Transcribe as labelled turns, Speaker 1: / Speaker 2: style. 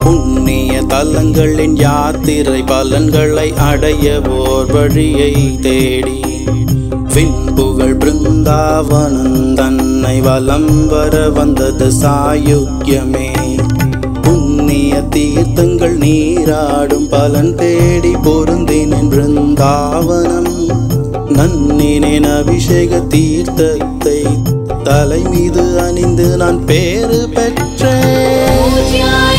Speaker 1: புண்ணிய தலங்களின் யாத்திரை பலன்களை அடைய ஓர் வழியை தேடி விண்புகழ் பிருந்தாவனம் தன்னை வலம் வர வந்தது சாயுக்கியமே. புண்ணிய தீர்த்தங்கள் நீராடும் பலன் தேடி பொருந்தினேன் பிருந்தாவனம். நன்னினேன் அபிஷேக தீர்த்தத்தை தலை மீது அணிந்து நான் பேறு பெற்றேன்.